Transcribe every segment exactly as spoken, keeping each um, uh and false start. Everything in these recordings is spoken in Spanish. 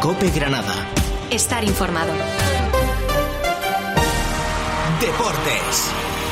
COPE Granada. Estar informado. Deportes.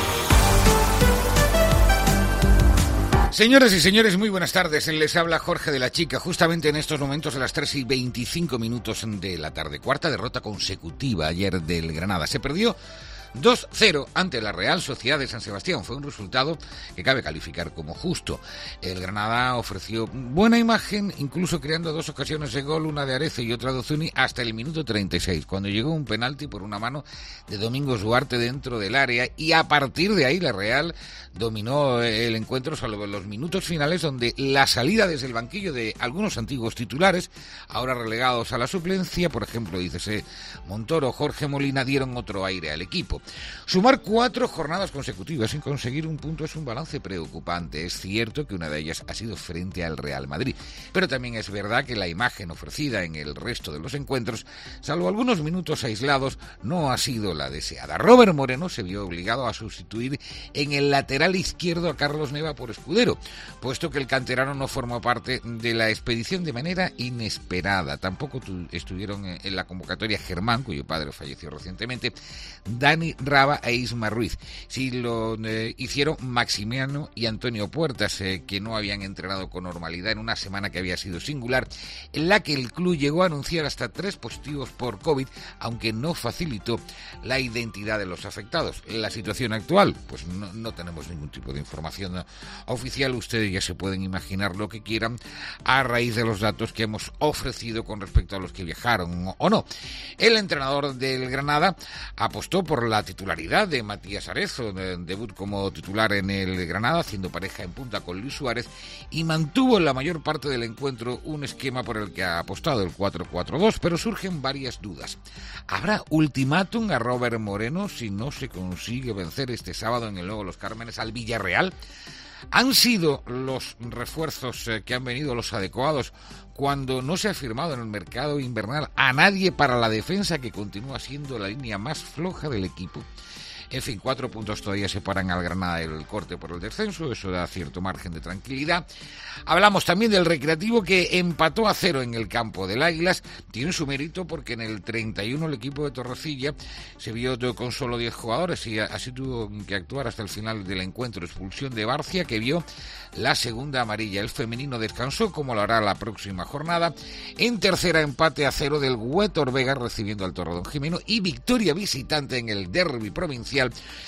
Señoras y señores, muy buenas tardes. Les habla Jorge de la Chica, justamente en estos momentos a las tres y veinticinco minutos de la tarde. Cuarta derrota consecutiva ayer del Granada. Se perdió dos cero ante la Real Sociedad de San Sebastián. Fue un resultado que cabe calificar como justo. El Granada ofreció buena imagen, incluso creando dos ocasiones de gol, una de Arece y otra de Ozuni, hasta el minuto treinta y seis, cuando llegó un penalti por una mano de Domingos Duarte dentro del área, y a partir de ahí la Real dominó el encuentro, salvo en los minutos finales, donde la salida desde el banquillo de algunos antiguos titulares, ahora relegados a la suplencia, por ejemplo, dícese Montoro, Jorge Molina, dieron otro aire al equipo. Sumar cuatro jornadas consecutivas sin conseguir un punto es un balance preocupante. Es cierto que una de ellas ha sido frente al Real Madrid, pero también es verdad que la imagen ofrecida en el resto de los encuentros, salvo algunos minutos aislados, no ha sido la deseada. Robert Moreno se vio obligado a sustituir en el lateral izquierdo a Carlos Neva por Escudero, puesto que el canterano no formó parte de la expedición de manera inesperada. Tampoco tu, estuvieron en la convocatoria Germán, cuyo padre falleció recientemente, Dani Raba e Isma Ruiz. Sí lo eh, hicieron Maximiano y Antonio Puertas, eh, que no habían entrenado con normalidad en una semana que había sido singular, en la que el club llegó a anunciar hasta tres positivos por COVID, aunque no facilitó la identidad de los afectados. La situación actual, pues no, no tenemos ningún tipo de información oficial. Ustedes ya se pueden imaginar lo que quieran a raíz de los datos que hemos ofrecido con respecto a los que viajaron o no. El entrenador del Granada apostó por la titularidad de Matías Arezo, de debut como titular en el Granada, haciendo pareja en punta con Luis Suárez, y mantuvo en la mayor parte del encuentro un esquema por el que ha apostado, el cuatro cuatro dos, pero surgen varias dudas. ¿Habrá ultimátum a Robert Moreno si no se consigue vencer este sábado en el Nuevo Los Cármenes al Villarreal? ¿Han sido los refuerzos que han venido los adecuados cuando no se ha firmado en el mercado invernal a nadie para la defensa, que continúa siendo la línea más floja del equipo? En fin, cuatro puntos todavía separan al Granada del corte por el descenso, eso da cierto margen de tranquilidad. Hablamos también del Recreativo, que empató a cero en el campo del Águilas. Tiene su mérito porque en el treinta y uno el equipo de Torrecilla se vio con solo diez jugadores y así tuvo que actuar hasta el final del encuentro. Expulsión de Barcia, que vio la segunda amarilla. El femenino descansó, como lo hará la próxima jornada. En tercera, empate a cero del Huétor Vega recibiendo al Torredón Jimeno, y victoria visitante en el derbi provincial.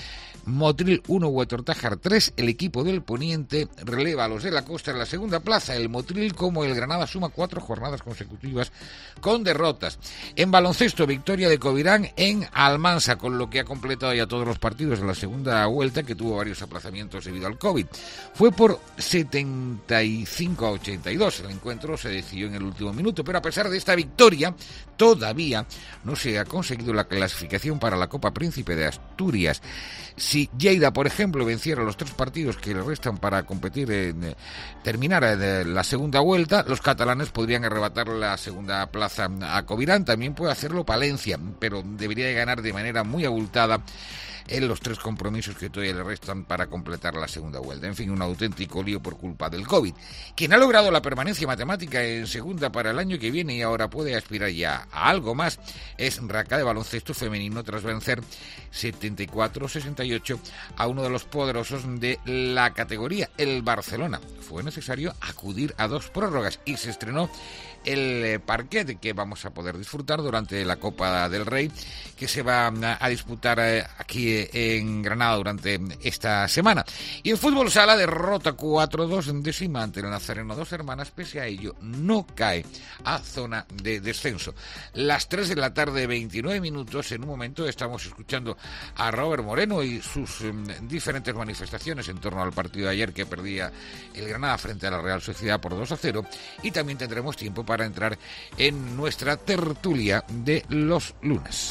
Motril uno, Huétor Tájar tres. El equipo del Poniente releva a los de la Costa en la segunda plaza. El Motril, como el Granada, suma cuatro jornadas consecutivas con derrotas. En baloncesto, victoria de Covirán en Almansa, con lo que ha completado ya todos los partidos de la segunda vuelta, que tuvo varios aplazamientos debido al COVID. Fue por setenta y cinco a ochenta y dos. El encuentro se decidió en el último minuto, pero a pesar de esta victoria, todavía no se ha conseguido la clasificación para la Copa Príncipe de Asturias. Si Lleida, por ejemplo, venciera los tres partidos que le restan para competir en eh, terminar eh, la segunda vuelta, los catalanes podrían arrebatar la segunda plaza a Covirán. También puede hacerlo Palencia, pero debería de ganar de manera muy abultada en los tres compromisos que todavía le restan para completar la segunda vuelta. En fin, un auténtico lío por culpa del COVID. Quien ha logrado la permanencia matemática en segunda para el año que viene y ahora puede aspirar ya a algo más es Raca de baloncesto femenino, tras vencer setenta y cuatro a sesenta y ocho a uno de los poderosos de la categoría, el Barcelona. Fue necesario acudir a dos prórrogas y se estrenó el parquet que vamos a poder disfrutar durante la Copa del Rey, que se va a disputar aquí en Granada durante esta semana. Y en fútbol sala, derrota cuatro dos en décima ante el Nazareno Dos Hermanas. Pese a ello, no cae a zona de descenso. Las tres de la tarde, veintinueve minutos. En un momento estamos escuchando a Robert Moreno y sus um, diferentes manifestaciones en torno al partido de ayer, que perdía el Granada frente a la Real Sociedad por dos a cero, y también tendremos tiempo para entrar en nuestra tertulia de los lunes.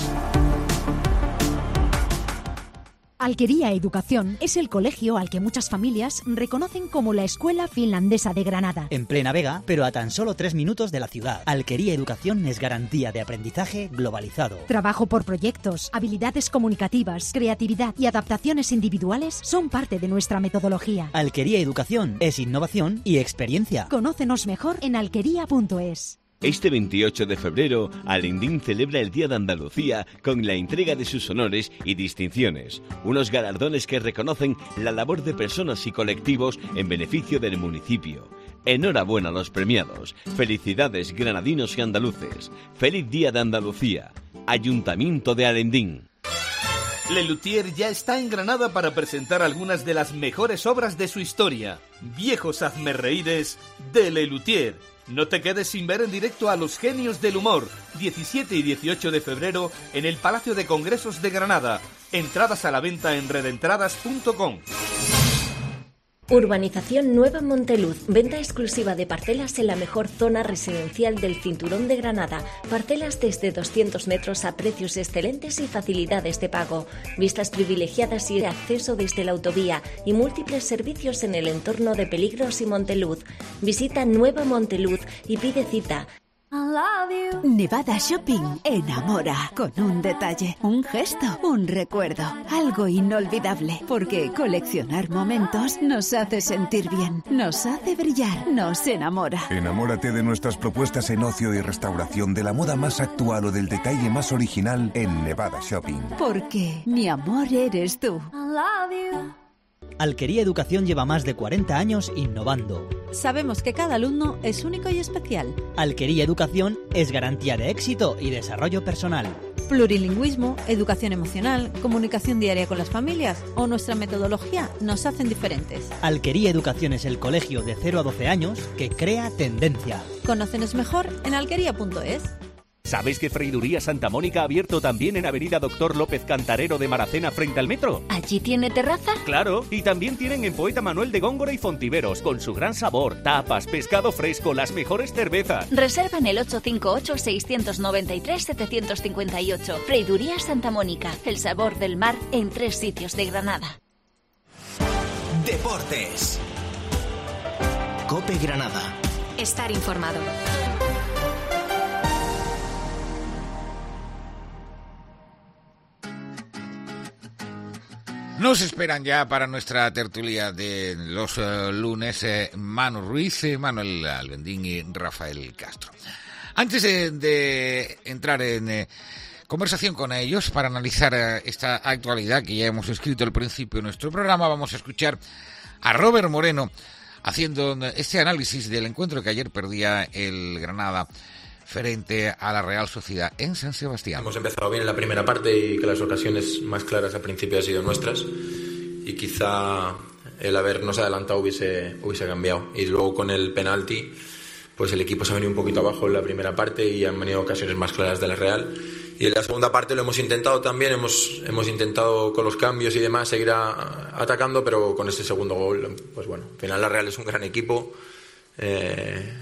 Alquería Educación es el colegio al que muchas familias reconocen como la Escuela Finlandesa de Granada. En plena Vega, pero a tan solo tres minutos de la ciudad. Alquería Educación es garantía de aprendizaje globalizado. Trabajo por proyectos, habilidades comunicativas, creatividad y adaptaciones individuales son parte de nuestra metodología. Alquería Educación es innovación y experiencia. Conócenos mejor en alquería punto es. Este veintiocho de febrero, Alendín celebra el Día de Andalucía con la entrega de sus honores y distinciones, unos galardones que reconocen la labor de personas y colectivos en beneficio del municipio. Enhorabuena a los premiados. Felicidades, granadinos y andaluces. Feliz Día de Andalucía. Ayuntamiento de Alendín. Lelutier ya está en Granada para presentar algunas de las mejores obras de su historia. Viejos hazmerreíres de Lelutier. No te quedes sin ver en directo a los genios del humor. diecisiete y dieciocho de febrero en el Palacio de Congresos de Granada. Entradas a la venta en redentradas punto com. Urbanización Nueva Monteluz. Venta exclusiva de parcelas en la mejor zona residencial del Cinturón de Granada. Parcelas desde doscientos metros a precios excelentes y facilidades de pago. Vistas privilegiadas y acceso desde la autovía y múltiples servicios en el entorno de Peligros y Monteluz. Visita Nueva Monteluz y pide cita. Nevada Shopping enamora con un detalle, un gesto, un recuerdo, algo inolvidable, porque coleccionar momentos nos hace sentir bien, nos hace brillar, nos enamora. Enamórate de nuestras propuestas en ocio y restauración, de la moda más actual o del detalle más original en Nevada Shopping. Porque mi amor eres tú. Alquería Educación lleva más de cuarenta años innovando. Sabemos que cada alumno es único y especial. Alquería Educación es garantía de éxito y desarrollo personal. Plurilingüismo, educación emocional, comunicación diaria con las familias o nuestra metodología nos hacen diferentes. Alquería Educación es el colegio de cero a doce años que crea tendencia. Conócenos mejor en alquería punto es. ¿Sabéis que Freiduría Santa Mónica ha abierto también en Avenida Doctor López Cantarero de Maracena frente al metro? ¿Allí tiene terraza? Claro, y también tienen en Poeta Manuel de Góngora y Fontiveros, con su gran sabor, tapas, pescado fresco, las mejores cervezas. Reserva en el ocho cinco ocho, seis nueve tres, siete cinco ocho. Freiduría Santa Mónica, el sabor del mar en tres sitios de Granada. Deportes. COPE Granada. Estar informado. Nos esperan ya para nuestra tertulia de los uh, lunes eh, Manu Ruiz, eh, Manuel Albendín y Rafael Castro. Antes eh, de entrar en eh, conversación con ellos para analizar eh, esta actualidad que ya hemos escrito al principio de nuestro programa, vamos a escuchar a Robert Moreno haciendo este análisis del encuentro que ayer perdía el Granada frente a la Real Sociedad en San Sebastián. Hemos empezado bien en la primera parte y que las ocasiones más claras al principio han sido nuestras y quizá el habernos adelantado hubiese, hubiese cambiado. Y luego con el penalti, pues el equipo se ha venido un poquito abajo en la primera parte y han venido ocasiones más claras de la Real. Y en la segunda parte lo hemos intentado también, hemos, hemos intentado con los cambios y demás seguir a, atacando, pero con ese segundo gol, pues bueno, al final la Real es un gran equipo. Eh,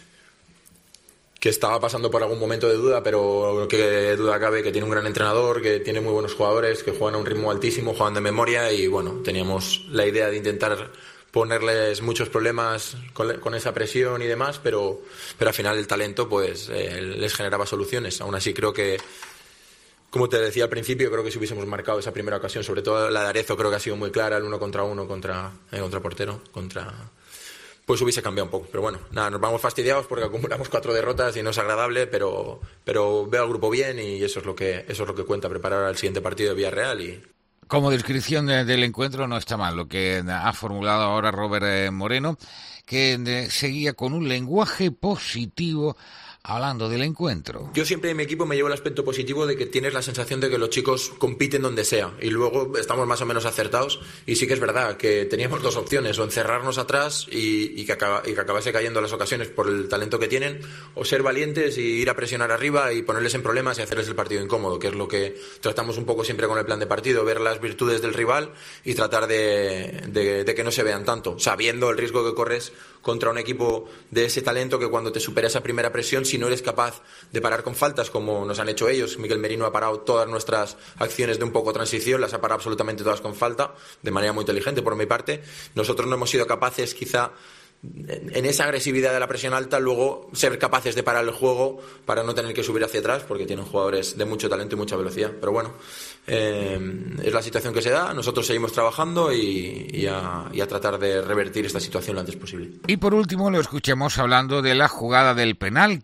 que estaba pasando por algún momento de duda, pero que duda cabe que tiene un gran entrenador, que tiene muy buenos jugadores, que juegan a un ritmo altísimo, juegan de memoria y bueno, teníamos la idea de intentar ponerles muchos problemas con, con esa presión y demás, pero, pero al final el talento pues eh, les generaba soluciones. Aún así creo que, como te decía al principio, creo que si hubiésemos marcado esa primera ocasión, sobre todo la de Arezzo, creo que ha sido muy clara, el uno contra uno contra, eh, contra portero, contra... pues hubiese cambiado un poco, pero bueno, nada, nos vamos fastidiados porque acumulamos cuatro derrotas y no es agradable, pero, pero veo al grupo bien y eso es lo que eso es lo que cuenta, preparar al siguiente partido de Villarreal. Y como descripción de, del encuentro no está mal lo que ha formulado ahora Robert Moreno, que de, seguía con un lenguaje positivo hablando del encuentro. Yo siempre en mi equipo me llevo el aspecto positivo de que tienes la sensación de que los chicos compiten donde sea y luego estamos más o menos acertados y sí que es verdad que teníamos dos opciones, o encerrarnos atrás y, y, que, acaba, y que acabase cayendo las ocasiones por el talento que tienen, o ser valientes y ir a presionar arriba y ponerles en problemas y hacerles el partido incómodo, que es lo que tratamos un poco siempre con el plan de partido, ver las virtudes del rival y tratar de, de, de que no se vean tanto, sabiendo el riesgo que corres contra un equipo de ese talento que cuando te supera esa primera presión, si no eres capaz de parar con faltas como nos han hecho ellos, Miguel Merino ha parado todas nuestras acciones de un poco transición, las ha parado absolutamente todas con falta, de manera muy inteligente por mi parte. Nosotros no hemos sido capaces quizá en esa agresividad de la presión alta luego ser capaces de parar el juego para no tener que subir hacia atrás porque tienen jugadores de mucho talento y mucha velocidad, pero bueno, eh, es la situación que se da, nosotros seguimos trabajando y, y, a, y a tratar de revertir esta situación lo antes posible. Y por último lo escuchemos hablando de la jugada del penalti, un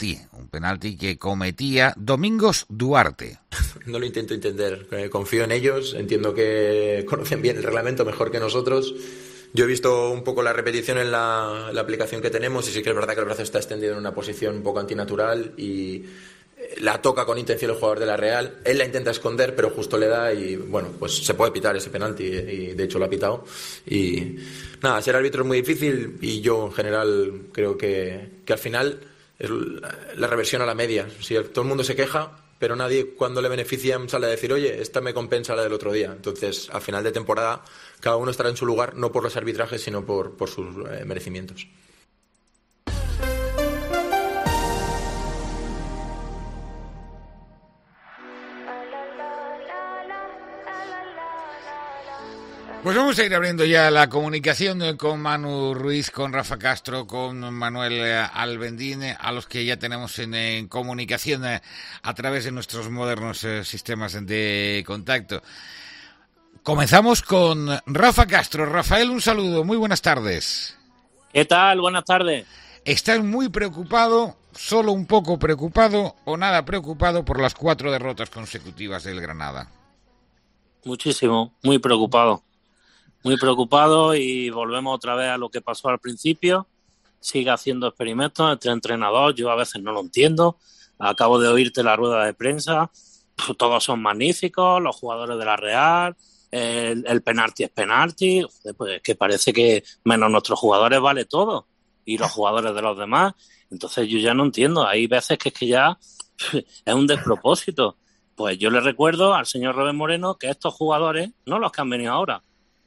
penalti que cometía Domingos Duarte. No lo intento entender, confío en ellos, entiendo que conocen bien el reglamento mejor que nosotros. Yo he visto un poco la repetición en la, la aplicación que tenemos y sí que es verdad que el brazo está extendido en una posición un poco antinatural y la toca con intención el jugador de la Real. Él la intenta esconder, pero justo le da y, bueno, pues se puede pitar ese penalti y de hecho lo ha pitado. Y nada, ser árbitro es muy difícil y yo en general creo que, que al final es la reversión a la media. Si todo el mundo se queja, pero nadie cuando le benefician sale a decir, oye, esta me compensa la del otro día. Entonces, a final de temporada, cada uno estará en su lugar, no por los arbitrajes, sino por, por sus eh, merecimientos. Pues vamos a ir abriendo ya la comunicación con Manu Ruiz, con Rafa Castro, con Manuel Albendín, a los que ya tenemos en, en comunicación a, a través de nuestros modernos eh, sistemas de contacto. Comenzamos con Rafa Castro. Rafael, un saludo, muy buenas tardes. ¿Qué tal? Buenas tardes. ¿Estás muy preocupado, solo un poco preocupado o nada preocupado por las cuatro derrotas consecutivas del Granada? Muchísimo, muy preocupado. Muy preocupado y volvemos otra vez a lo que pasó al principio. Sigue haciendo experimentos entre entrenadores. Yo a veces no lo entiendo. Acabo de oírte la rueda de prensa. Todos son magníficos, los jugadores de la Real. El, el penalti es penalti. Pues es que parece que menos nuestros jugadores vale todo. Y los jugadores de los demás. Entonces yo ya no entiendo. Hay veces que es que ya es un despropósito. Pues yo le recuerdo al señor Robert Moreno que estos jugadores, no los que han venido ahora,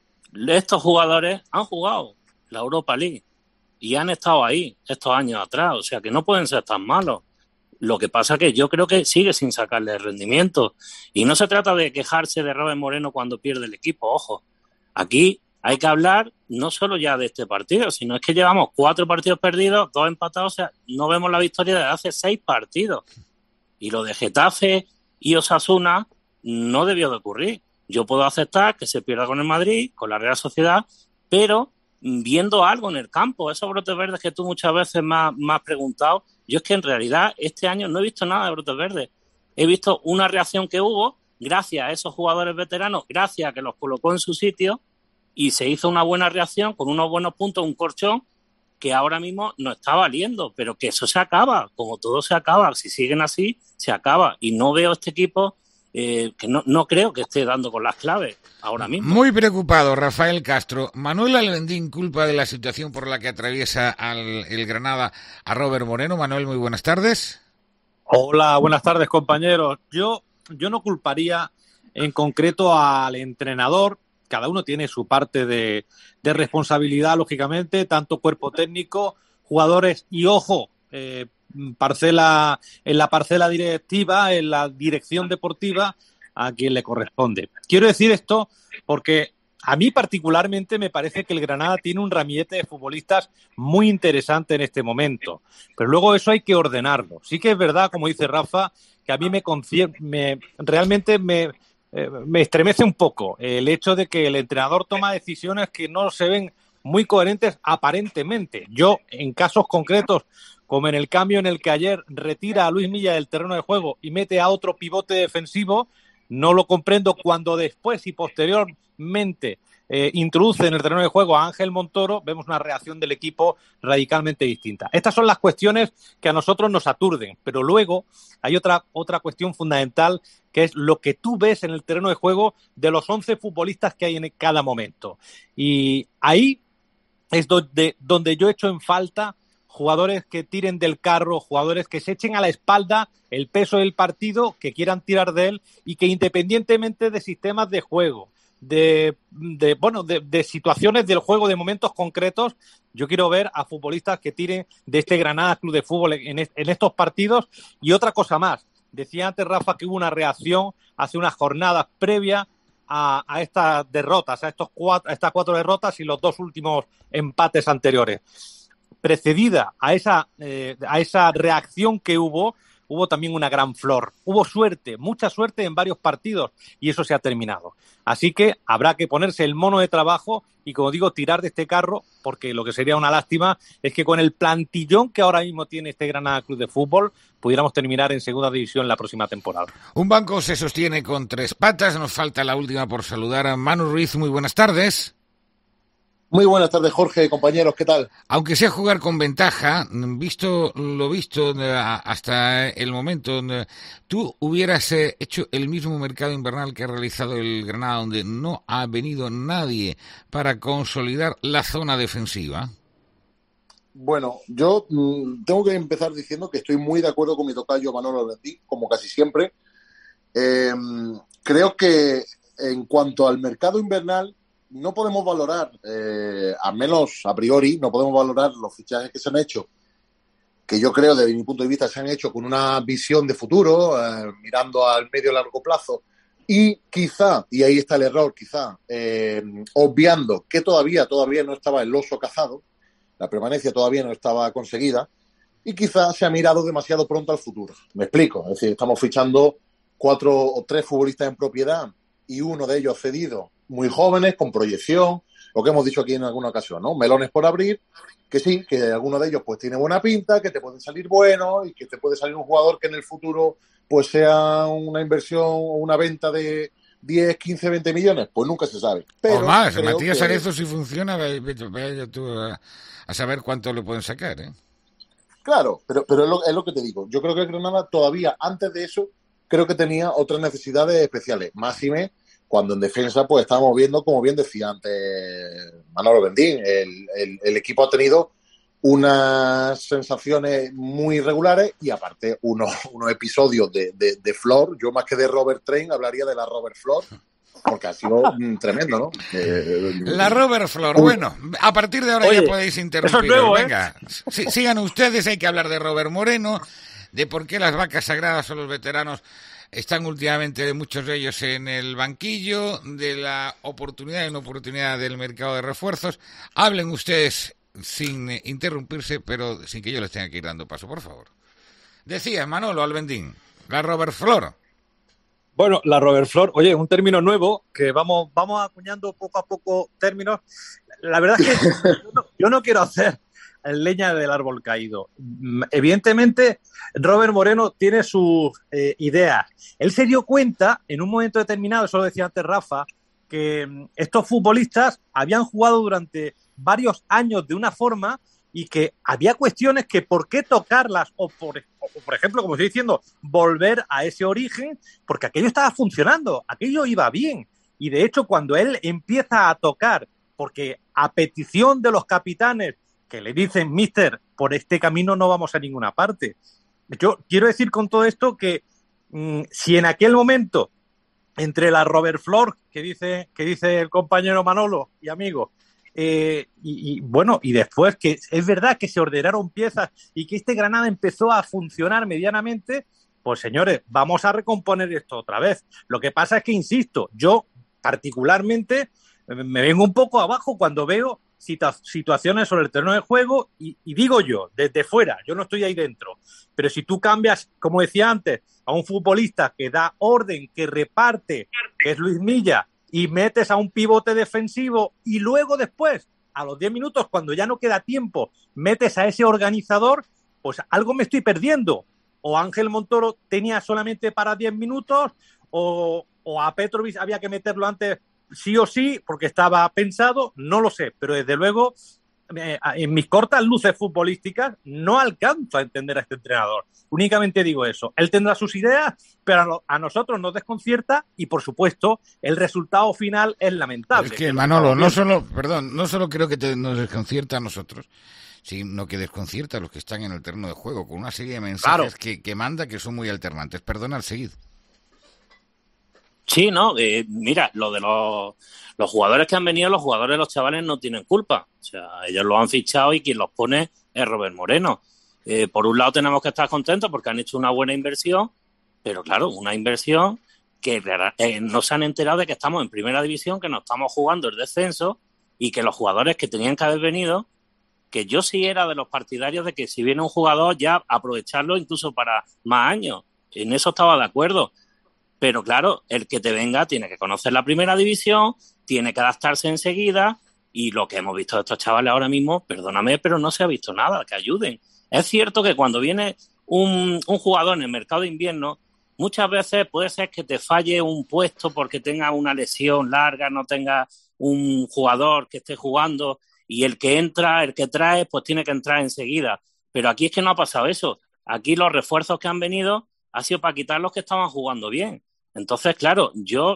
estos jugadores han jugado la Europa League y han estado ahí estos años atrás, o sea que no pueden ser tan malos. Lo que pasa que yo creo que sigue sin sacarle rendimiento y no se trata de quejarse de Robert Moreno cuando pierde el equipo, ojo. Aquí hay que hablar no solo ya de este partido, sino es que llevamos cuatro partidos perdidos, dos empatados, o sea, no vemos la victoria desde hace seis partidos. Y lo de Getafe y Osasuna no debió de ocurrir. Yo puedo aceptar que se pierda con el Madrid, con la Real Sociedad, pero viendo algo en el campo, esos brotes verdes que tú muchas veces me has, me has preguntado, yo es que en realidad este año no he visto nada de brotes verdes. He visto una reacción que hubo gracias a esos jugadores veteranos, gracias a que los colocó en su sitio y se hizo una buena reacción con unos buenos puntos, un colchón que ahora mismo no está valiendo, pero que eso se acaba, como todo se acaba, si siguen así, se acaba. Y no veo este equipo... Eh, que no, no creo que esté dando con las claves ahora mismo. Muy preocupado, Rafael Castro. Manuel Albendín culpa de la situación por la que atraviesa al, el Granada a Robert Moreno. Manuel, muy buenas tardes. Hola, buenas tardes, compañeros. Yo, yo no culparía en concreto al entrenador. Cada uno tiene su parte de, de responsabilidad, lógicamente, tanto cuerpo técnico, jugadores y, ojo, eh, parcela en la parcela directiva, en la dirección deportiva, a quien le corresponde. Quiero decir esto porque a mí particularmente me parece que el Granada tiene un ramillete de futbolistas muy interesante en este momento, pero luego eso hay que ordenarlo. Sí que es verdad, como dice Rafa, que a mí me, concier- me realmente me, eh, me estremece un poco el hecho de que el entrenador toma decisiones que no se ven muy coherentes aparentemente. Yo, en casos concretos, como en el cambio en el que ayer retira a Luis Milla del terreno de juego y mete a otro pivote defensivo, no lo comprendo cuando después y posteriormente eh, introduce en el terreno de juego a Ángel Montoro, vemos una reacción del equipo radicalmente distinta. Estas son las cuestiones que a nosotros nos aturden, pero luego hay otra, otra cuestión fundamental que es lo que tú ves en el terreno de juego de los once futbolistas que hay en cada momento. Y ahí es donde, donde yo echo en falta jugadores que tiren del carro, jugadores que se echen a la espalda el peso del partido, que quieran tirar de él y que independientemente de sistemas de juego, de, de bueno, de, de situaciones del juego, de momentos concretos, yo quiero ver a futbolistas que tiren de este Granada Club de Fútbol en, est- en estos partidos. Y otra cosa más, decía antes Rafa que hubo una reacción hace unas jornadas previas a, a estas derrotas, a, estos cuatro, a estas cuatro derrotas y los dos últimos empates anteriores. Precedida a esa, eh, a esa reacción que hubo, hubo también una gran flor. Hubo suerte, mucha suerte en varios partidos y eso se ha terminado. Así que habrá que ponerse el mono de trabajo y, como digo, tirar de este carro, porque lo que sería una lástima es que con el plantillón que ahora mismo tiene este Granada Club de Fútbol pudiéramos terminar en segunda división la próxima temporada. Un banco se sostiene con tres patas. Nos falta la última por saludar a Manu Ruiz. Muy buenas tardes. Muy buenas tardes, Jorge, compañeros, ¿qué tal? Aunque sea jugar con ventaja, visto lo visto hasta el momento, ¿tú hubieras hecho el mismo mercado invernal que ha realizado el Granada, donde no ha venido nadie para consolidar la zona defensiva? Bueno, yo mmm, tengo que empezar diciendo que estoy muy de acuerdo con mi tocayo Manolo Albendín, como casi siempre. Eh, creo que en cuanto al mercado invernal, no podemos valorar, eh, al menos a priori, no podemos valorar los fichajes que se han hecho, que yo creo, desde mi punto de vista, se han hecho con una visión de futuro, eh, mirando al medio y largo plazo, y quizá, y ahí está el error, quizá, eh, obviando que todavía, todavía no estaba el oso cazado, la permanencia todavía no estaba conseguida, y quizá se ha mirado demasiado pronto al futuro. Me explico, es decir, estamos fichando cuatro o tres futbolistas en propiedad y uno de ellos cedido, muy jóvenes, con proyección, lo que hemos dicho aquí en alguna ocasión, ¿no? Melones por abrir, que sí, que alguno de ellos pues tiene buena pinta, que te pueden salir buenos y que te puede salir un jugador que en el futuro pues sea una inversión o una venta de diez, quince, veinte millones, pues nunca se sabe. Pero o más, Matías que... Arezo, si funciona, vaya tú a, a saber cuánto le pueden sacar, ¿eh? Claro, pero, pero es, lo, es lo que te digo. Yo creo que Granada todavía, antes de eso, creo que tenía otras necesidades especiales. Máxime, cuando en defensa pues estábamos viendo, como bien decía antes Manolo Bendín, el, el, el equipo ha tenido unas sensaciones muy irregulares y aparte unos, unos episodios de, de, de Flor. Yo más que de Robert Train hablaría de la Robert Flor, porque ha sido tremendo, ¿no? Eh, la Robert Flor, bueno, a partir de ahora Oye, ya podéis interrumpir. Nuevo, Venga, ¿eh? sí, sigan ustedes, hay que hablar de Robert Moreno, de por qué las vacas sagradas son los veteranos. Están últimamente muchos de ellos en el banquillo, de la oportunidad y no oportunidad del mercado de refuerzos. Hablen ustedes sin interrumpirse, pero sin que yo les tenga que ir dando paso, por favor. Decía Manolo Albendín, la Robert Flor. Bueno, la Robert Flor, oye, un término nuevo que vamos, vamos acuñando poco a poco términos. La verdad es que yo, no, yo no quiero hacer leña del árbol caído. Evidentemente, Robert Moreno tiene sus eh, ideas. Él se dio cuenta, en un momento determinado, eso lo decía antes Rafa, que estos futbolistas habían jugado durante varios años de una forma y que había cuestiones que por qué tocarlas o por, o por ejemplo, como estoy diciendo, volver a ese origen, porque aquello estaba funcionando, aquello iba bien. Y de hecho, cuando él empieza a tocar, porque a petición de los capitanes que le dicen, mister, por este camino no vamos a ninguna parte. Yo quiero decir con todo esto que mmm, si en aquel momento, entre la Robert Flor, que dice, que dice el compañero Manolo y amigo, eh, y, y bueno, y después que es verdad que se ordenaron piezas y que este Granada empezó a funcionar medianamente, pues señores, vamos a recomponer esto otra vez. Lo que pasa es que, insisto, yo particularmente me vengo un poco abajo cuando veo situa- situaciones sobre el terreno de juego y, y digo yo, desde fuera, yo no estoy ahí dentro, pero si tú cambias, como decía antes, a un futbolista que da orden, que reparte, que es Luis Milla, y metes a un pivote defensivo y luego después, a los diez minutos, cuando ya no queda tiempo, metes a ese organizador, pues algo me estoy perdiendo. O Ángel Montoro tenía solamente para diez minutos, o, o a Petrovic había que meterlo antes sí o sí, porque estaba pensado, no lo sé, pero desde luego, eh, en mis cortas luces futbolísticas, no alcanzo a entender a este entrenador. Únicamente digo eso. Él tendrá sus ideas, pero a, no, a nosotros nos desconcierta y, por supuesto, el resultado final es lamentable. Es que, Manolo, no solo, perdón, no solo creo que te, nos desconcierta a nosotros, sino que desconcierta a los que están en el terreno de juego, con una serie de mensajes claro. que, que manda que son muy alternantes. Perdona, al seguir. Sí, no, eh, mira, lo de los, los jugadores que han venido, los jugadores, los chavales no tienen culpa. O sea, ellos los han fichado y quien los pone es Robert Moreno. Eh, por un lado tenemos que estar contentos porque han hecho una buena inversión, pero claro, una inversión que eh, no se han enterado de que estamos en primera división, que nos estamos jugando el descenso y que los jugadores que tenían que haber venido, que yo sí era de los partidarios de que si viene un jugador ya aprovecharlo incluso para más años. En eso estaba de acuerdo. Pero claro, el que te venga tiene que conocer la primera división, tiene que adaptarse enseguida, y lo que hemos visto de estos chavales ahora mismo, perdóname, pero no se ha visto nada, que ayuden. Es cierto que cuando viene un, un jugador en el mercado de invierno, muchas veces puede ser que te falle un puesto porque tenga una lesión larga, no tenga un jugador que esté jugando, y el que entra, el que trae, pues tiene que entrar enseguida. Pero aquí es que no ha pasado eso. Aquí los refuerzos que han venido ha sido para quitar los que estaban jugando bien. Entonces, claro, yo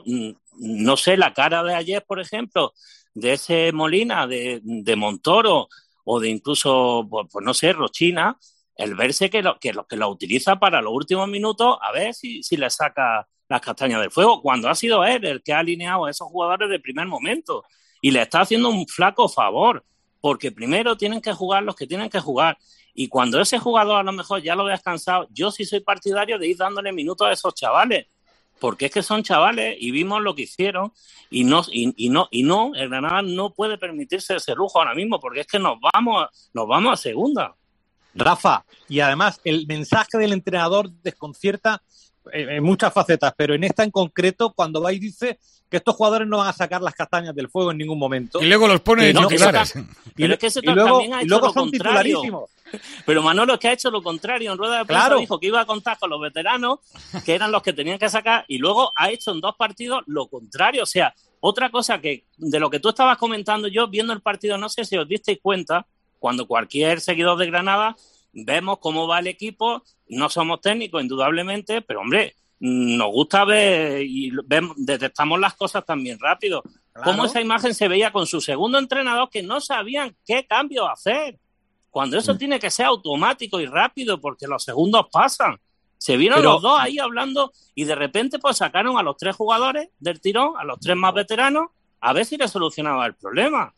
no sé, la cara de ayer, por ejemplo, de ese Molina, de, de Montoro, o de incluso, pues, pues no sé, Rochina, el verse que lo, que lo que lo utiliza para los últimos minutos, a ver si, si le saca las castañas del fuego, cuando ha sido él el que ha alineado a esos jugadores de primer momento. Y le está haciendo un flaco favor, porque primero tienen que jugar los que tienen que jugar. Y cuando ese jugador a lo mejor ya lo veas cansado, yo sí soy partidario de ir dándole minutos a esos chavales, porque es que son chavales y vimos lo que hicieron, y no, y, y no, y no, el Granada no puede permitirse ese lujo ahora mismo, porque es que nos vamos, nos vamos a segunda. Rafa, y además el mensaje del entrenador desconcierta en muchas facetas, pero en esta en concreto, cuando va y dice que estos jugadores no van a sacar las castañas del fuego en ningún momento. Y luego los pone no, titulares. Y, pero es que ese y luego, también ha y hecho luego lo son contrario. titularísimos. Pero Manolo es que ha hecho lo contrario. En rueda de prensa Claro. dijo que iba a contar con los veteranos, que eran los que tenían que sacar, y luego ha hecho en dos partidos lo contrario. O sea, otra cosa que de lo que tú estabas comentando, yo viendo el partido, no sé si os disteis cuenta, cuando cualquier seguidor de Granada vemos cómo va el equipo, no somos técnicos indudablemente, pero hombre, nos gusta ver y vemos, detectamos las cosas también rápido. Claro. Cómo esa imagen se veía con su segundo entrenador, que no sabían qué cambio hacer, cuando eso mm. tiene que ser automático y rápido, porque los segundos pasan. Se vieron pero... los dos ahí hablando, y de repente pues sacaron a los tres jugadores del tirón, a los tres más veteranos, a ver si les solucionaba el problema.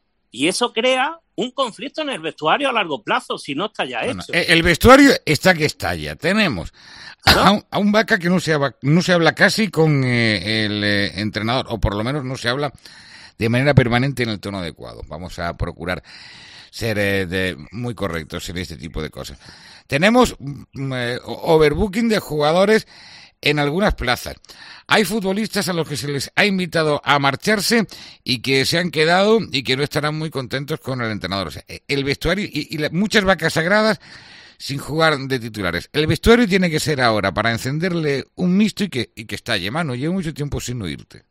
Y eso crea un conflicto en el vestuario a largo plazo, si no está ya bueno, hecho. El vestuario está que estalla. Tenemos a un, a un Vaca que no se habla, no se habla casi con eh, el eh, entrenador, o por lo menos no se habla de manera permanente en el tono adecuado. Vamos a procurar ser eh, de, muy correctos en este tipo de cosas. Tenemos eh, overbooking de jugadores en algunas plazas. Hay futbolistas a los que se les ha invitado a marcharse y que se han quedado y que no estarán muy contentos con el entrenador. O sea, el vestuario y, y la, muchas vacas sagradas sin jugar de titulares. El vestuario tiene que ser ahora para encenderle un misto y que, y que estalle. Mano, llevo mucho tiempo sin oírte.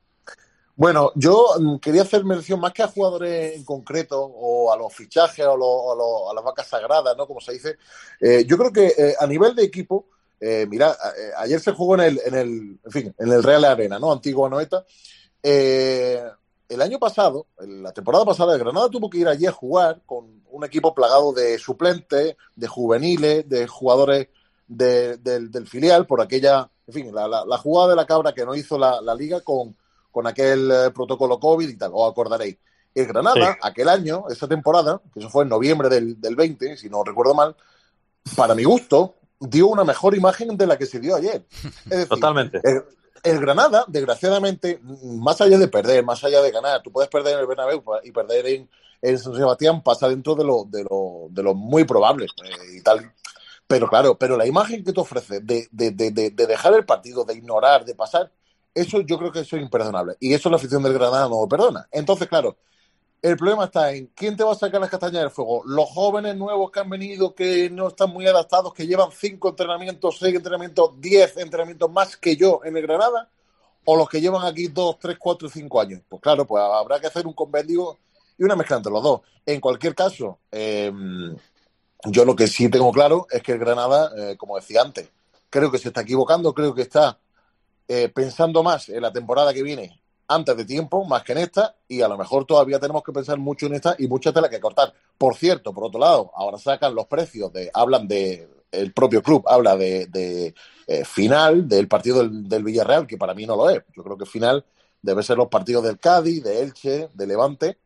Bueno, yo quería hacer mención más que a jugadores en concreto o a los fichajes o a, los, a, los, a las vacas sagradas, ¿no? Como se dice. Eh, yo creo que eh, a nivel de equipo, Eh, mira, eh, ayer se jugó en el, en el, en fin, en el Real Arena, ¿no? Antigua Anoeta. Eh, el año pasado, la temporada pasada, el Granada tuvo que ir allí a jugar con un equipo plagado de suplentes, de juveniles, de jugadores de, de, del filial, por aquella, en fin, la, la, la jugada de la cabra que no hizo la, la liga con, con aquel eh, protocolo COVID y tal, os acordaréis. El Granada, sí. aquel año, esa temporada, que eso fue en noviembre del, del veinte, si no recuerdo mal, para mi gusto, dio una mejor imagen de la que se dio ayer. Es decir, totalmente. El, el Granada, desgraciadamente, más allá de perder, más allá de ganar, tú puedes perder en el Bernabéu y perder en, en San Sebastián, pasa dentro de lo, de lo, de lo muy probable eh, y tal. Pero claro, pero la imagen que te ofrece de, de, de, de, de dejar el partido, de ignorar, de pasar, eso yo creo que eso es imperdonable. Y eso la afición del Granada no lo perdona. Entonces, claro, el problema está en quién te va a sacar las castañas del fuego. Los jóvenes nuevos que han venido, que no están muy adaptados, que llevan cinco entrenamientos, seis entrenamientos, diez entrenamientos más que yo en el Granada, o los que llevan aquí dos, tres, cuatro, cinco años. Pues claro, pues habrá que hacer un convenio y una mezcla entre los dos. En cualquier caso, eh, yo lo que sí tengo claro es que el Granada, eh, como decía antes, creo que se está equivocando, creo que está eh, pensando más en la temporada que viene antes de tiempo, más que en esta, y a lo mejor todavía tenemos que pensar mucho en esta y mucha tela que cortar. Por cierto, por otro lado, ahora sacan los precios, de hablan de, el propio club habla de, de eh, final del partido del, del Villarreal, que para mí no lo es. Yo creo que final debe ser los partidos del Cádiz, de Elche, de Levante,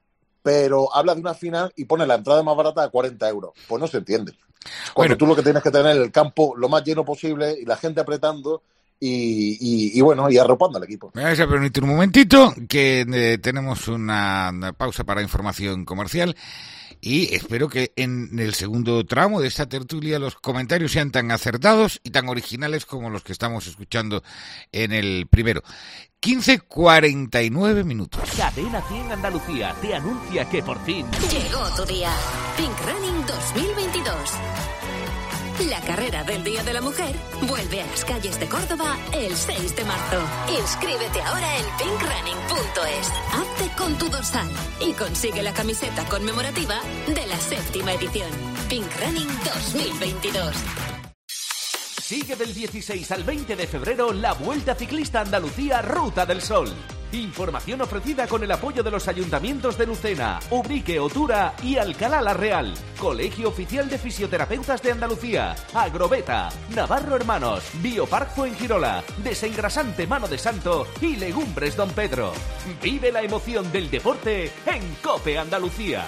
pero habla de una final y pone la entrada más barata a cuarenta euros. Pues no se entiende. Cuando bueno. tú lo que tienes que tener es el campo lo más lleno posible y la gente apretando y, y, y bueno, y arropando al equipo. Me vais a permitir un momentito, que eh, tenemos una, una pausa para información comercial. Y espero que en el segundo tramo de esta tertulia los comentarios sean tan acertados y tan originales como los que estamos escuchando en el primero. quince cuarenta y nueve minutos. Cadena cien Andalucía te anuncia que por fin llegó tu día. Pink Running dos mil veintidós. La carrera del Día de la Mujer vuelve a las calles de Córdoba el seis de marzo. Inscríbete ahora en pink running punto es. Hazte con tu dorsal y consigue la camiseta conmemorativa de la séptima edición. Pink Running dos mil veintidós. Sigue del dieciséis al veinte de febrero la Vuelta Ciclista Andalucía Ruta del Sol. Información ofrecida con el apoyo de los ayuntamientos de Lucena, Ubrique, Otura y Alcalá la Real. Colegio Oficial de Fisioterapeutas de Andalucía, Agrobeta, Navarro Hermanos, Biopark Fuengirola, Desengrasante Mano de Santo y Legumbres Don Pedro. Vive la emoción del deporte en COPE Andalucía.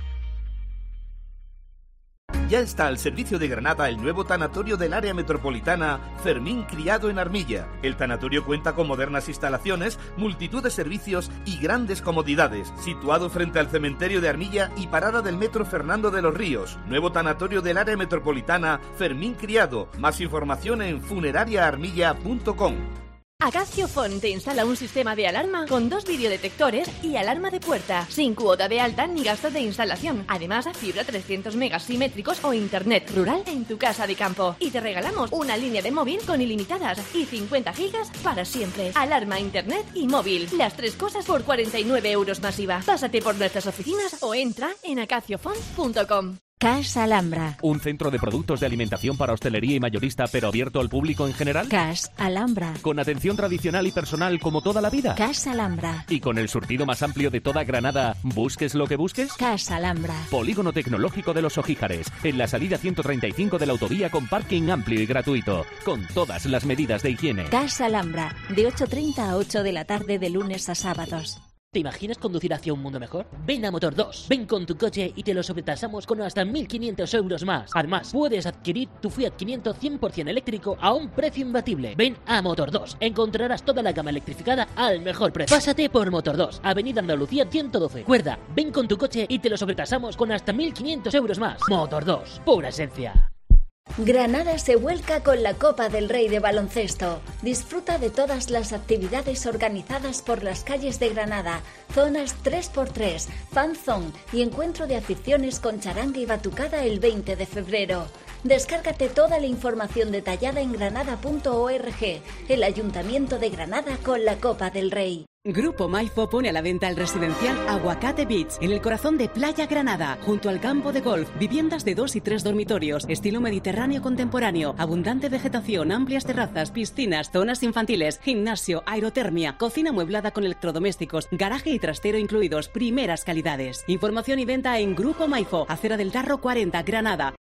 Ya está al servicio de Granada el nuevo tanatorio del área metropolitana Fermín Criado en Armilla. El tanatorio cuenta con modernas instalaciones, multitud de servicios y grandes comodidades. Situado frente al cementerio de Armilla y parada del metro Fernando de los Ríos. Nuevo tanatorio del área metropolitana Fermín Criado. Más información en funeraria armilla punto com. Acacio Phone te instala un sistema de alarma con dos videodetectores y alarma de puerta, sin cuota de alta ni gastos de instalación. Además, fibra trescientos megas simétricos o internet rural en tu casa de campo. Y te regalamos una línea de móvil con ilimitadas y cincuenta gigas para siempre. Alarma, internet y móvil. Las tres cosas por cuarenta y nueve euros masiva. Pásate por nuestras oficinas o entra en acacio phone punto com. Cash Alhambra. ¿Un centro de productos de alimentación para hostelería y mayorista, pero abierto al público en general? Cash Alhambra. ¿Con atención tradicional y personal como toda la vida? Cash Alhambra. ¿Y con el surtido más amplio de toda Granada, busques lo que busques? Cash Alhambra. Polígono Tecnológico de los Ojíjares, en la salida ciento treinta y cinco de la autovía con parking amplio y gratuito, con todas las medidas de higiene. Cash Alhambra, de ocho treinta a ocho de la tarde de lunes a sábados. ¿Te imaginas conducir hacia un mundo mejor? Ven a Motor dos. Ven con tu coche y te lo sobretasamos con hasta mil quinientos euros más. Además, puedes adquirir tu Fiat quinientos cien por ciento eléctrico a un precio imbatible. Ven a Motor dos. Encontrarás toda la gama electrificada al mejor precio. Pásate por Motor dos, Avenida Andalucía ciento doce. Recuerda, ven con tu coche y te lo sobretasamos con hasta mil quinientos euros más. Motor dos, pura esencia. Granada se vuelca con la Copa del Rey de baloncesto. Disfruta de todas las actividades organizadas por las calles de Granada, zonas tres por tres, fan zone y encuentro de aficiones con charanga y batucada el veinte de febrero. Descárgate toda la información detallada en granada punto org, el Ayuntamiento de Granada con la Copa del Rey. Grupo Maifo pone a la venta el residencial Aguacate Beach, en el corazón de Playa Granada, junto al campo de golf, viviendas de dos y tres dormitorios, estilo mediterráneo contemporáneo, abundante vegetación, amplias terrazas, piscinas, zonas infantiles, gimnasio, aerotermia, cocina amueblada con electrodomésticos, garaje y trastero incluidos, primeras calidades. Información y venta en Grupo Maifo, Acera del Tarro cuarenta, Granada.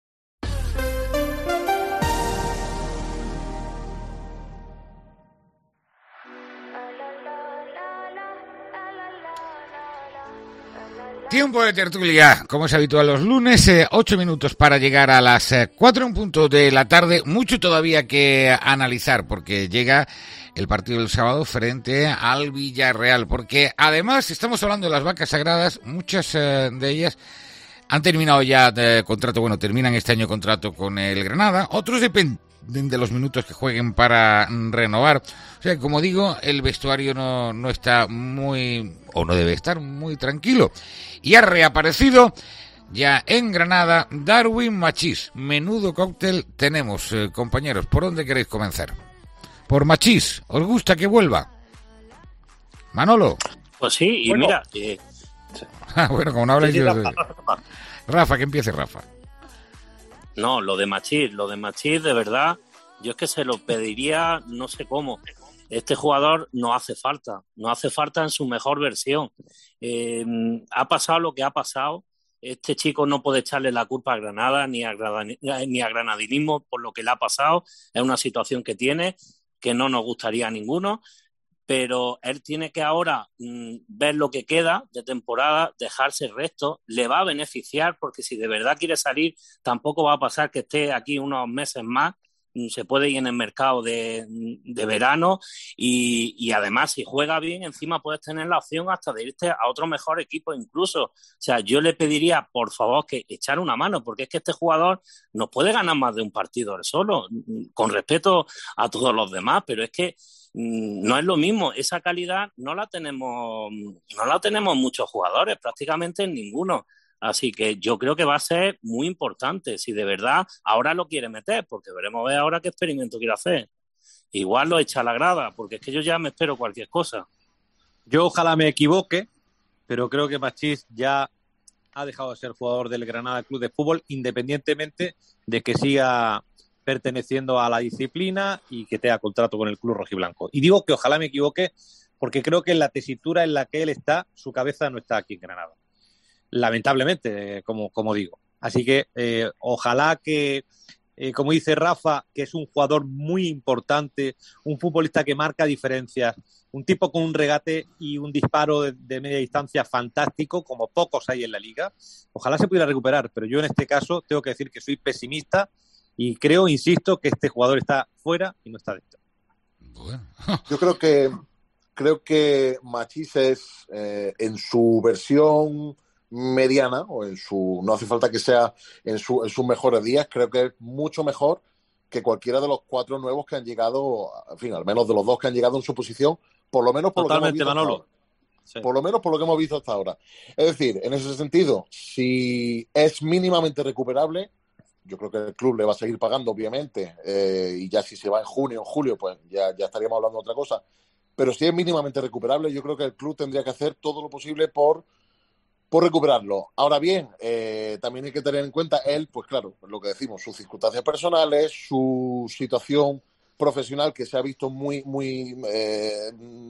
Tiempo de tertulia, como es habitual los lunes, eh, ocho minutos para llegar a las eh, cuatro en punto de la tarde. Mucho todavía que analizar, porque llega el partido del sábado frente al Villarreal, porque además estamos hablando de las vacas sagradas, muchas eh, de ellas han terminado ya de contrato, bueno, terminan este año contrato con el Granada, otros dependen de los minutos que jueguen para renovar. O sea, como digo, el vestuario no, no está muy, o no debe estar muy tranquilo. Y ha reaparecido ya en Granada Darwin Machís. Menudo cóctel tenemos, eh, compañeros. ¿Por dónde queréis comenzar? Por Machís. ¿Os gusta que vuelva? Manolo. Pues sí, y bueno. mira... Eh... Ah, bueno, como no habláis... Sí, yo... Rafa. Rafa, que empiece Rafa. No, lo de Machís, lo de Machís, de verdad, yo es que se lo pediría, no sé cómo. Este jugador no hace falta, no hace falta en su mejor versión. Eh, ha pasado lo que ha pasado. Este chico no puede echarle la culpa a Granada ni a, ni a granadinismo por lo que le ha pasado. Es una situación que tiene, que no nos gustaría a ninguno. Pero él tiene que ahora mmm, ver lo que queda de temporada, dejarse el resto, le va a beneficiar, porque si de verdad quiere salir, tampoco va a pasar que esté aquí unos meses más, se puede ir en el mercado de, de verano y, y además si juega bien encima puedes tener la opción hasta de irte a otro mejor equipo incluso. O sea, yo le pediría por favor que echar una mano, porque es que este jugador no puede ganar más de un partido él solo, con respeto a todos los demás, pero es que no es lo mismo, esa calidad no la tenemos, no la tenemos muchos jugadores, prácticamente ninguno. Así que yo creo que va a ser muy importante si de verdad ahora lo quiere meter, porque veremos ver ahora qué experimento quiere hacer. Igual lo echa a la grada, porque es que yo ya me espero cualquier cosa. Yo ojalá me equivoque, pero creo que Machís ya ha dejado de ser jugador del Granada Club de Fútbol, independientemente de que siga perteneciendo a la disciplina y que tenga contrato con el club rojiblanco. Y digo que ojalá me equivoque, porque creo que en la tesitura en la que él está, su cabeza no está aquí en Granada. Lamentablemente, como, como digo. Así que eh, ojalá que, eh, como dice Rafa, que es un jugador muy importante, un futbolista que marca diferencias, un tipo con un regate y un disparo de, de media distancia fantástico, como pocos hay en la liga. Ojalá se pudiera recuperar, pero yo en este caso tengo que decir que soy pesimista y creo, insisto, que este jugador está fuera y no está dentro. Bueno. Yo creo que creo que Machís es eh, en su versión mediana, o en su, no hace falta que sea en, su, en sus mejores días, creo que es mucho mejor que cualquiera de los cuatro nuevos que han llegado, en fin, al menos de los dos que han llegado en su posición, por lo menos por Totalmente, lo que hemos visto Manolo. hasta ahora. Sí. Por lo menos por lo que hemos visto hasta ahora. Es decir, en ese sentido, si es mínimamente recuperable, yo creo que el club le va a seguir pagando, obviamente, eh, y ya si se va en junio o en julio, pues ya, ya estaríamos hablando de otra cosa. Pero si es mínimamente recuperable, yo creo que el club tendría que hacer todo lo posible por por recuperarlo. Ahora bien, eh, también hay que tener en cuenta él, pues claro, lo que decimos, sus circunstancias personales, su situación profesional que se ha visto muy muy eh,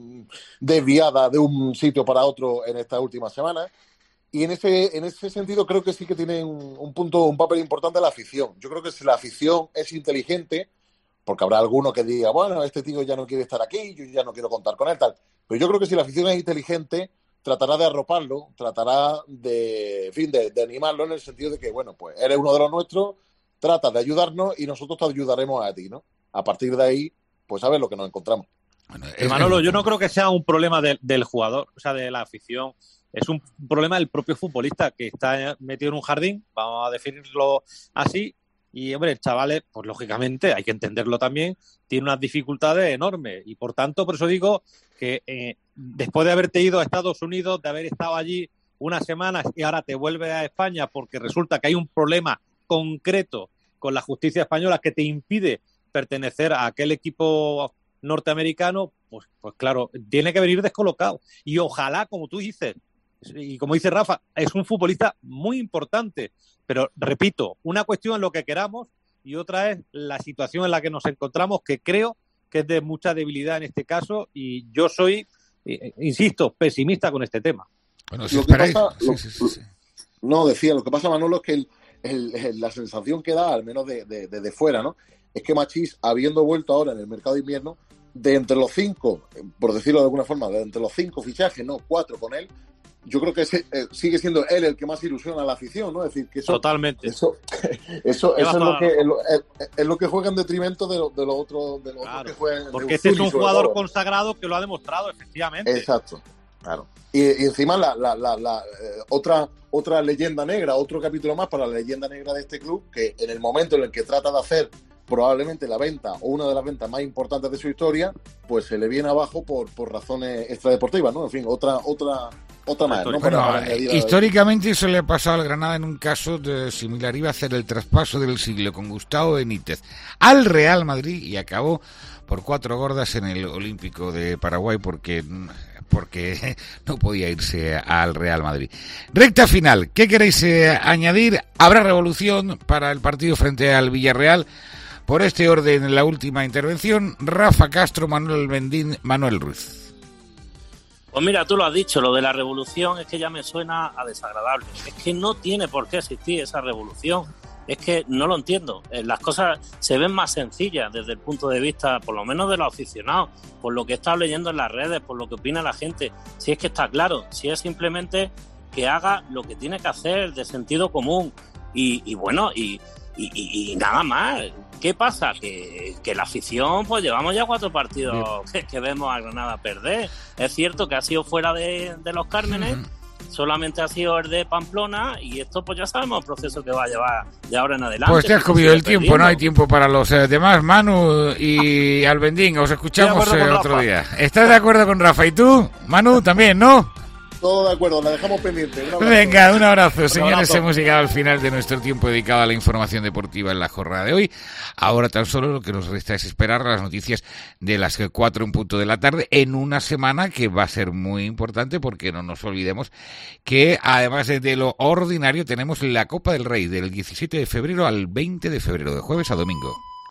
desviada de un sitio para otro en estas últimas semanas. Y en ese en ese sentido creo que sí que tiene un, un punto, un papel importante la afición. Yo creo que si la afición es inteligente, porque habrá alguno que diga, bueno, este tío ya no quiere estar aquí, yo ya no quiero contar con él, tal. Pero yo creo que si la afición es inteligente, tratará de arroparlo, tratará de, en fin, de, de animarlo en el sentido de que, bueno, pues eres uno de los nuestros, trata de ayudarnos y nosotros te ayudaremos a ti, ¿no? A partir de ahí, pues a ver lo que nos encontramos. Bueno, es... Manolo, yo no creo que sea un problema de, del jugador, o sea, de la afición. Es un problema del propio futbolista que está metido en un jardín, vamos a definirlo así. Y, hombre, el chaval, pues lógicamente, hay que entenderlo también, tiene unas dificultades enormes. Y, por tanto, por eso digo que eh, después de haberte ido a Estados Unidos, de haber estado allí unas semanas y ahora te vuelves a España porque resulta que hay un problema concreto con la justicia española que te impide pertenecer a aquel equipo norteamericano, pues, pues claro, tiene que venir descolocado. Y ojalá, como tú dices, y como dice Rafa, es un futbolista muy importante. Pero, repito, una cuestión es lo que queramos y otra es la situación en la que nos encontramos, que creo que es de mucha debilidad en este caso, y yo soy, insisto, pesimista con este tema. Bueno, si lo que esperáis... pasa, sí, lo, sí, sí, sí. No, decía, lo que pasa, Manolo, es que el, el, el, la sensación que da, al menos de, de, de, de fuera, ¿no? Es que Machís, habiendo vuelto ahora en el mercado de invierno, de entre los cinco, por decirlo de alguna forma, de entre los cinco fichajes, no, cuatro con él, yo creo que ese, eh, sigue siendo él el que más ilusiona a la afición, ¿no? Es decir, que eso... Totalmente. Eso, eso, eso es, lo que, es, es lo que juega en detrimento de, lo, de los otros de los claro, otros que juegan. Porque este es un jugador todo. consagrado que lo ha demostrado, efectivamente. Exacto, claro. Y, y encima la, la, la, la eh, otra, otra leyenda negra, otro capítulo más para la leyenda negra de este club, que en el momento en el que trata de hacer probablemente la venta o una de las ventas más importantes de su historia, pues se le viene abajo por, por razones extradeportivas, ¿no? En fin, otra... otra Otra más, ¿no? Bueno, para, para históricamente eso le ha pasado al Granada en un caso de similar. Iba a hacer el traspaso del siglo con Gustavo Benítez al Real Madrid y acabó por cuatro gordas en el Olímpico de Paraguay porque, porque no podía irse al Real Madrid. Recta final, ¿qué queréis eh, añadir? ¿Habrá revolución para el partido frente al Villarreal? Por este orden, en la última intervención, Rafa Castro, Manuel Bendín, Manuel Ruiz. Pues mira, tú lo has dicho, lo de la revolución es que ya me suena a desagradable. Es que no tiene por qué existir esa revolución. Es que no lo entiendo. Las cosas se ven más sencillas desde el punto de vista, por lo menos de los aficionados, por lo que he estado leyendo en las redes, por lo que opina la gente. Si es que está claro, si es simplemente que haga lo que tiene que hacer de sentido común. Y, y bueno, y, y, y nada más. ¿Qué pasa? Que, que la afición, pues llevamos ya cuatro partidos que, que vemos a Granada perder. Es cierto que ha sido fuera de, de los Cármenes, uh-huh. solamente ha sido el de Pamplona, y esto pues ya sabemos el proceso que va a llevar de ahora en adelante. Pues te has comido el tiempo, perdiendo. No hay tiempo para los eh, demás. Manu y Albendín, os escuchamos eh, otro día. ¿Estás de acuerdo con Rafa? ¿Y tú, Manu, también, no? Todo de acuerdo, la dejamos pendiente. Un Venga, un abrazo, señores. Un abrazo. Hemos llegado al final de nuestro tiempo dedicado a la información deportiva en la jornada de hoy. Ahora tan solo lo que nos resta es esperar las noticias de las cuatro en punto de la tarde, en una semana que va a ser muy importante, porque no nos olvidemos que además de lo ordinario tenemos la Copa del Rey del diecisiete de febrero al veinte de febrero, de jueves a domingo.